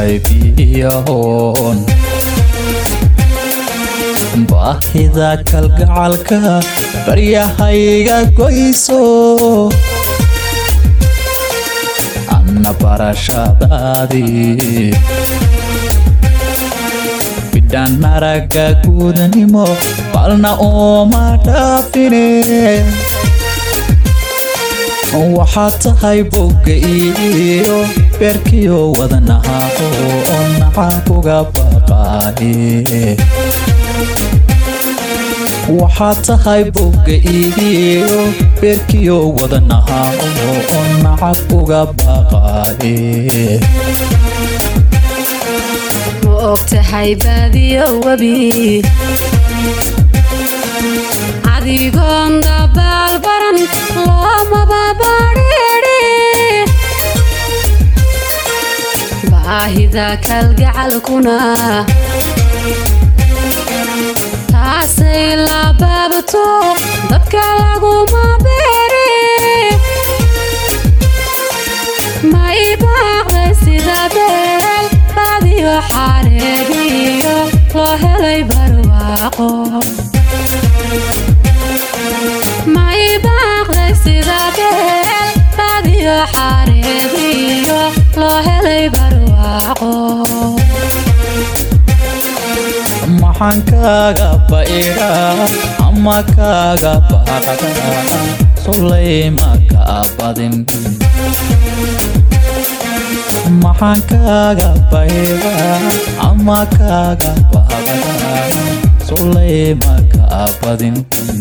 yahay biyahoon baahida kalgacalka baryahayga goyso anna barashadaadii bidhaan araga gudanimo balna ooma dhaafine waxaad tahay bogga iyo beerkiyo wadnaha oo nacabuga baqaaye waxaad tahay bogga iyo beerkiyo wadnaha oo nacabuga baqaaye ma ogtahay baadiyo webi adigoon dabaal baran loomaba badhiidhi baahida kalgacalkuna taasay la baabto dadka laguma beeri ma ii baaqday sida beel baadiyo xareediyo loo helay barwaaqo ma ii baaqday sida beel baadiyo xareediyo loo helay barwaaqo maxaan kaaga baydha ama kaaga baaqda sulayma ka badin maxaan kaaga baydha ama kaaga baaqda sulayma ka badin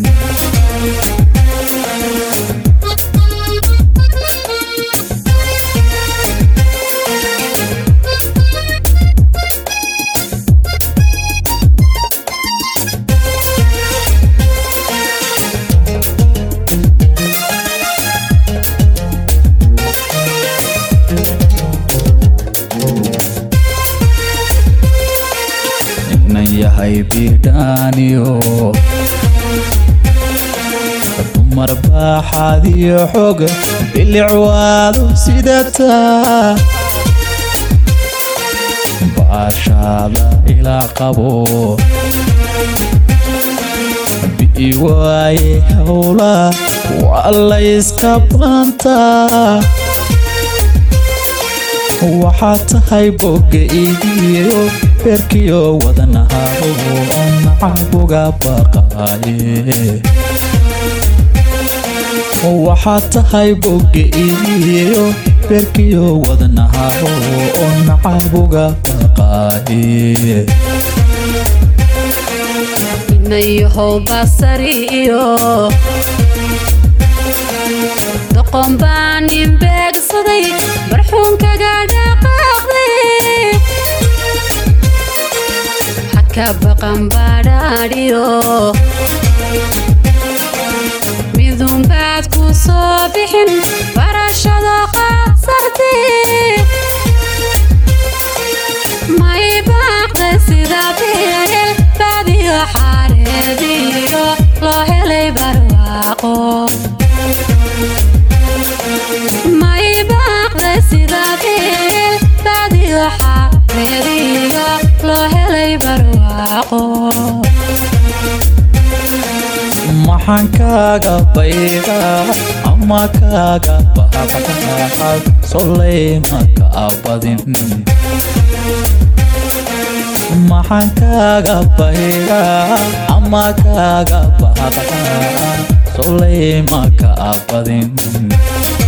yahay bidhaaniyo dumar baaxaadiyo xog bilicwaadu sidataa baashaada ilaa qabo bi'i waaye howla waa layska baantaa waxaad tahay bogga iyo beerkiyo wadnaha oo nacabuga baqaaye waxaad tahay bogga iyo beerkiyo wadnaha oo nacabuga baqaaye inayahow basari iyo doqon baan nin beegsaday barxuunkaga dhaqaaqday haka baqan badhaadhiyo midun baad ku soo bixin barashada qaadsartay ma ii baaqday sida beel baadiyo xareediyo loo helay barwaaqo ma ii baaqday sida beel baadiyo xareediyo loo helay barwaaqo maxaan kaaga baydha ama kaaga baaqda sulayma ka badin maxaan kaaga baydha ama kaaga baaqda sulayma ka badin